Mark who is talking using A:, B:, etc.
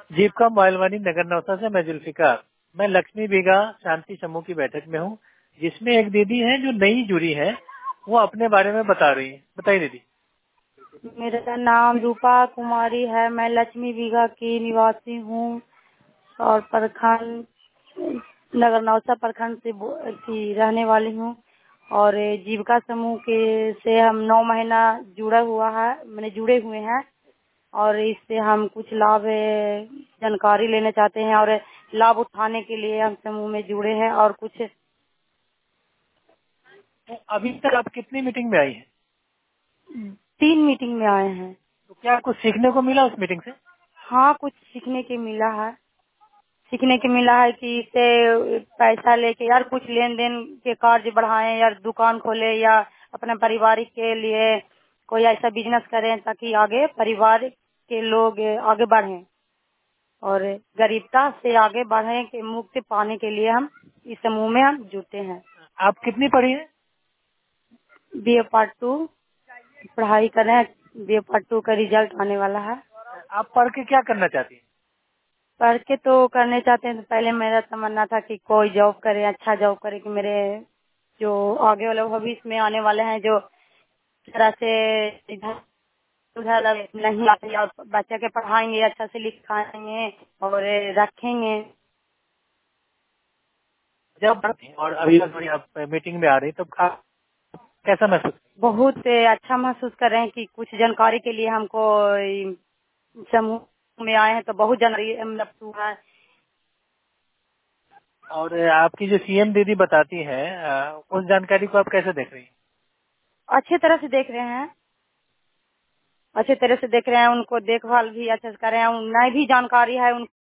A: जीविका मोबाइलवानी नगर नौसा से मैं जुल्फिकार। मैं लक्ष्मी बीघा शांति समूह की बैठक में हूँ, जिसमें एक दीदी है जो नई जुड़ी है, वो अपने बारे में बता रही है। बताइए दीदी।
B: मेरा नाम रूपा कुमारी है। मैं लक्ष्मी बीघा की निवासी हूँ और प्रखंड नगर नौसा प्रखंड से की रहने वाली हूँ। और जीविका समूह के से हम 9 महीना जुड़े हुए हैं और इससे हम कुछ लाभ जानकारी लेना चाहते हैं और लाभ उठाने के लिए हम समूह में जुड़े हैं। और कुछ
A: तो अभी तक आप कितनी मीटिंग में आई हैं?
B: 3 मीटिंग में आए हैं।
A: तो क्या कुछ सीखने को मिला उस मीटिंग से?
B: हाँ, कुछ सीखने के मिला है कि इससे पैसा लेके यार कुछ लेन देन के कार्य बढ़ाएं, या दुकान खोले, या अपने पारिवारिक के लिए कोई ऐसा बिजनेस करें ताकि आगे परिवार के लोग आगे बढ़ें और गरीबता से आगे बढ़ने के मुक्ति पाने के लिए हम इस समूह में हम जुटे हैं।
A: आप कितनी पढ़ी हैं?
B: बीए पार्ट 2 पढ़ाई कर रहे हैं। बीए पार्ट 2 का रिजल्ट आने वाला है।
A: आप पढ़ के क्या करना चाहती हैं?
B: पढ़ के तो करने चाहते हैं। तो पहले मेरा तमन्ना था कि कोई जॉब करे, अच्छा जॉब करे, कि मेरे जो आगे वाले भविष्य में आने वाले हैं जो तरह से इधर उधर नहीं आते और बच्चे के पढ़ाएंगे, अच्छा से लिखाएंगे और रखेंगे।
A: जब और अभी थोड़ी आप मीटिंग में आ रही, तो आप कैसा महसूस?
B: बहुत अच्छा महसूस कर रहे हैं कि कुछ जानकारी के लिए हमको समूह में आए हैं, तो बहुत जानकारी मतलब हुआ है।
A: और आपकी जो सीएम दीदी बताती है, उस जानकारी को आप कैसे देख रही हैं?
B: अच्छे तरह से देख रहे हैं, अच्छे तरह से देख रहे हैं। उनको देखभाल भी अच्छे से कर रहे हैं। नई भी जानकारी है